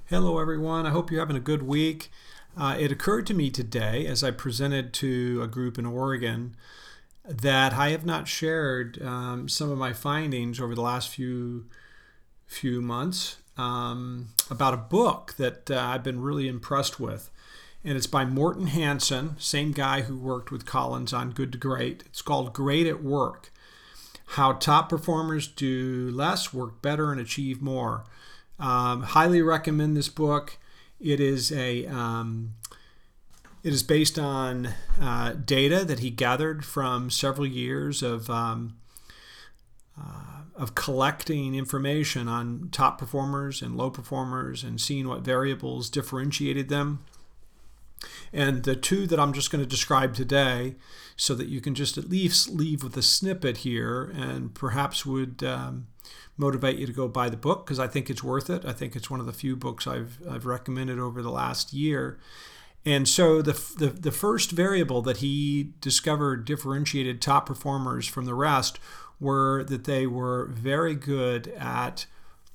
Hello, everyone. I hope you're having a good week. It occurred to me today as I presented to a group in Oregon that I have not shared some of my findings over the last few months about a book that I've been really impressed with. And it's by Morten Hansen, same guy who worked with Collins on Good to Great. It's called Great at Work: How Top Performers Do Less, Work Better, and Achieve More. Highly recommend this book. It is based on data that he gathered from several years of collecting information on top performers and low performers and seeing what variables differentiated them. And the two that I'm just going to describe today, so that you can just at least leave with a snippet here and perhaps would motivate you to go buy the book, because I think it's worth it. I think it's one of the few books I've recommended over the last year. And so the first variable that he discovered differentiated top performers from the rest were that they were very good at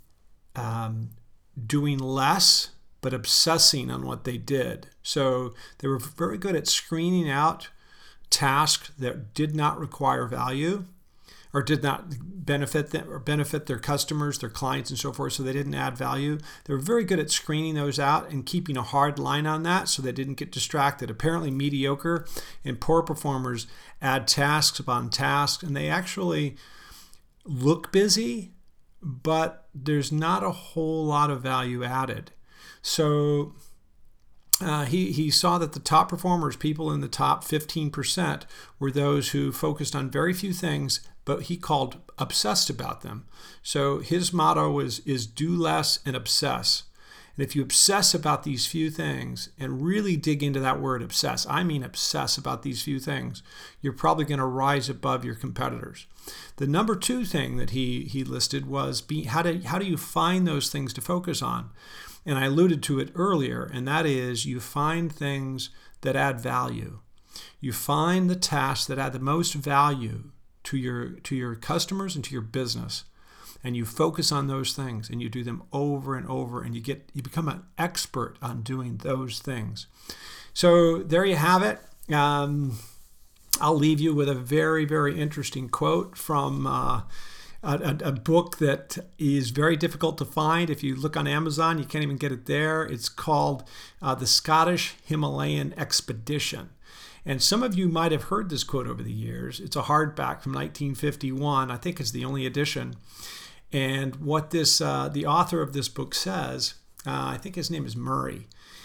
doing less but obsessing on what they did. So they were very good at screening out tasks that did not require value or did not benefit them or benefit their customers, their clients, and so forth, so they didn't add value. They were very good at screening those out and keeping a hard line on that so they didn't get distracted. Apparently mediocre and poor performers add tasks upon tasks, and they actually look busy, but there's not a whole lot of value added. So he saw that the top performers, people in the top 15%, were those who focused on very few things, but he called obsessed about them. So his motto is do less and obsess. And if you obsess about these few things and really dig into that word obsess, I mean obsess about these few things, you're probably going to rise above your competitors. The number two thing that he listed was how do you find those things to focus on? And I alluded to it earlier, and that is you find things that add value. You find the tasks that add the most value to your customers and to your business, and you focus on those things, and you do them over and over, and you become an expert on doing those things. So there you have it. I'll leave you with a very, very interesting quote from a book that is very difficult to find. If you look on Amazon, you can't even get it there. It's called The Scottish Himalayan Expedition. And some of you might have heard this quote over the years. It's a hardback from 1951. I think it's the only edition. And what the author of this book says, I think his name is Murray,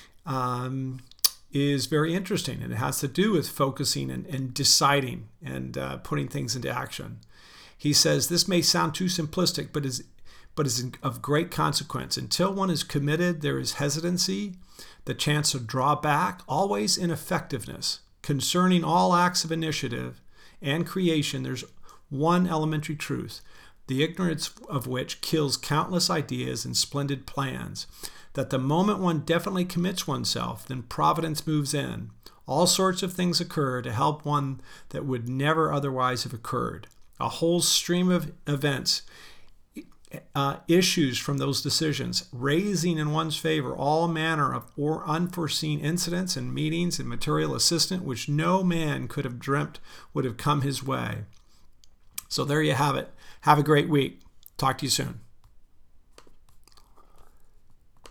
is very interesting. And it has to do with focusing and deciding and putting things into action. He says, this may sound too simplistic, but is of great consequence. Until one is committed, there is hesitancy, the chance to draw back, always ineffectiveness. Concerning all acts of initiative and creation, there's one elementary truth, the ignorance of which kills countless ideas and splendid plans, that the moment one definitely commits oneself, then providence moves in. All sorts of things occur to help one that would never otherwise have occurred. A whole stream of events issues from those decisions, raising in one's favor all manner of unforeseen incidents and meetings and material assistance which no man could have dreamt would have come his way. So there you have it. Have a great week. Talk to you soon.